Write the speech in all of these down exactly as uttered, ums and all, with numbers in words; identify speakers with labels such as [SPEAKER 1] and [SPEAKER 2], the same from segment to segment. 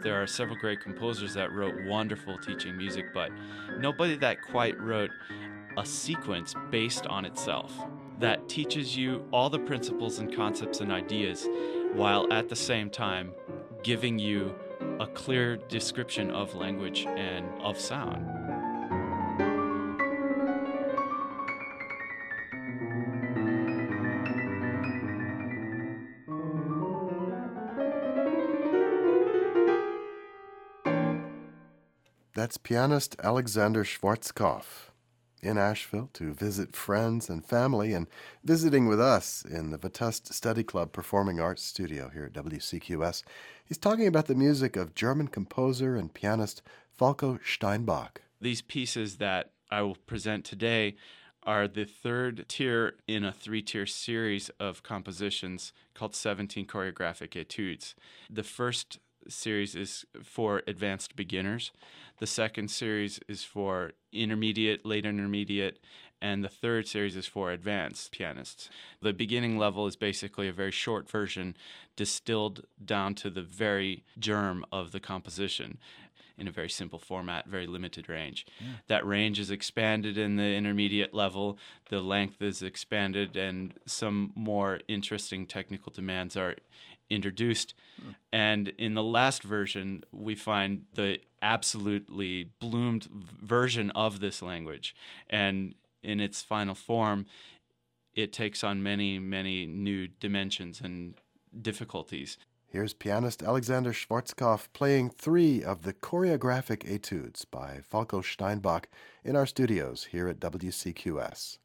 [SPEAKER 1] there are several great composers that wrote wonderful teaching music, but nobody that quite wrote a sequence based on itself that teaches you all the principles and concepts and ideas while at the same time giving you a clear description of language and of sound.
[SPEAKER 2] That's pianist Alexander Schwarzkopf in Asheville to visit friends and family and visiting with us in the Vetust Study Club Performing Arts Studio here at W C Q S. He's talking about the music of German composer and pianist Falco Steinbach.
[SPEAKER 1] These pieces that I will present today are the third tier in a three-tier series of compositions called seventeen Choreographic Etudes. The first series is for advanced beginners. The second series is for intermediate, late intermediate, and the third series is for advanced pianists. The beginning level is basically a very short version distilled down to the very germ of the composition in a very simple format, very limited range. Yeah. That range is expanded in the intermediate level, the length is expanded, and some more interesting technical demands are introduced. Hmm. And in the last version, we find the absolutely bloomed version of this language. And in its final form, it takes on many, many new dimensions and difficulties.
[SPEAKER 2] Here's pianist Alexander Schwarzkopf playing three of the choreographic etudes by Falco Steinbach in our studios here at W C Q S.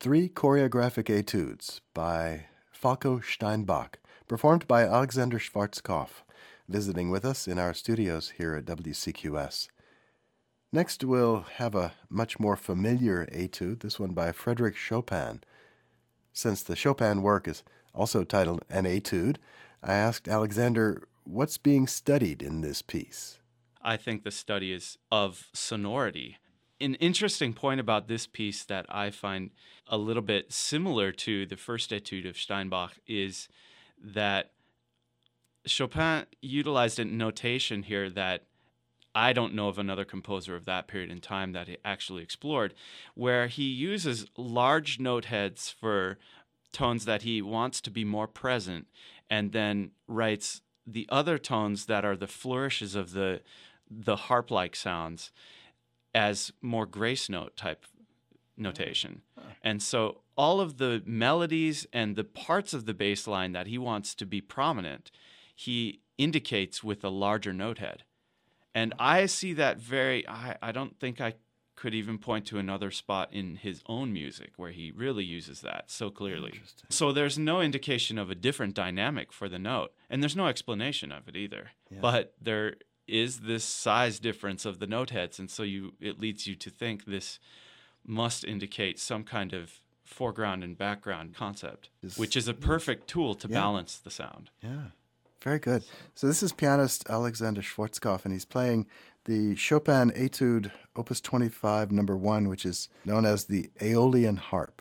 [SPEAKER 2] Three Choreographic Etudes by Falco Steinbach, performed by Alexander Schwarzkopf, visiting with us in our studios here at W C Q S. Next, we'll have a much more familiar etude, this one by Frédéric Chopin. Since the Chopin work is also titled An Etude, I asked Alexander, what's being studied in this piece?
[SPEAKER 1] I think the study is of sonority. An interesting point about this piece that I find a little bit similar to the first etude of Steinbach is that Chopin utilized a notation here that I don't know of another composer of that period in time that he actually explored, where he uses large note heads for tones that he wants to be more present, and then writes the other tones that are the flourishes of the the harp-like sounds as more grace note type notation. And so all of the melodies and the parts of the bass line that he wants to be prominent, he indicates with a larger note head. And I see that very, I, I don't think I could even point to another spot in his own music where he really uses that so clearly. So there's no indication of a different dynamic for the note, and there's no explanation of it either. Yeah. But there is this size difference of the note heads, and so you it leads you to think this must indicate some kind of foreground and background concept, is, which is a perfect tool to yeah. balance the sound.
[SPEAKER 2] Yeah. Very good. So this is pianist Alexander Schwarzkopf, and he's playing the Chopin Etude, Opus twenty-five, number one, which is known as the Aeolian Harp.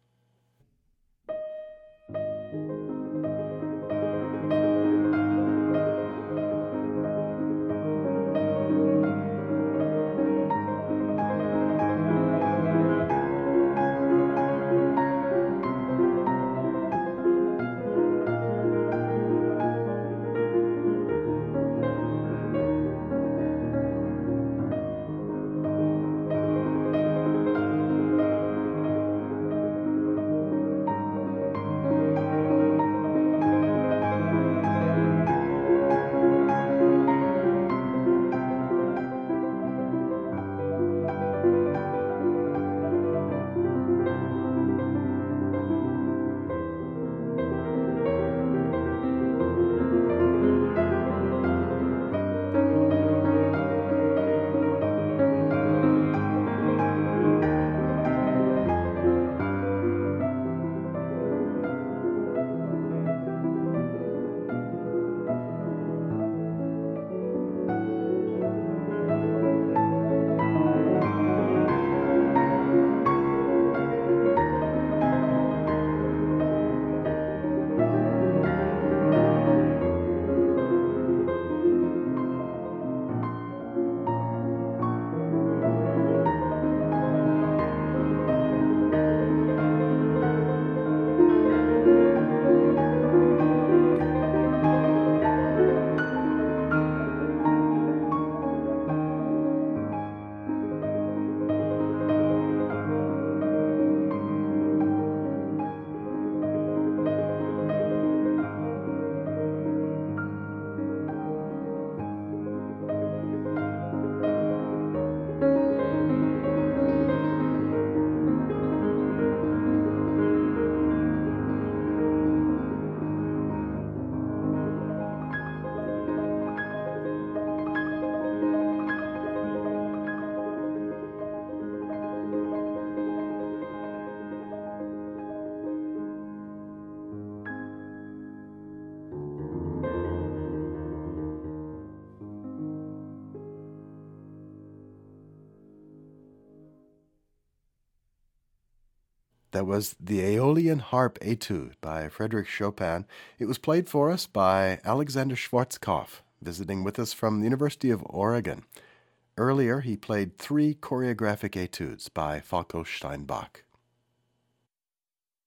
[SPEAKER 2] That was the Aeolian Harp Etude by Frédéric Chopin. It was played for us by Alexander Schwarzkopf, visiting with us from the University of Oregon. Earlier, he played three choreographic etudes by Falco Steinbach.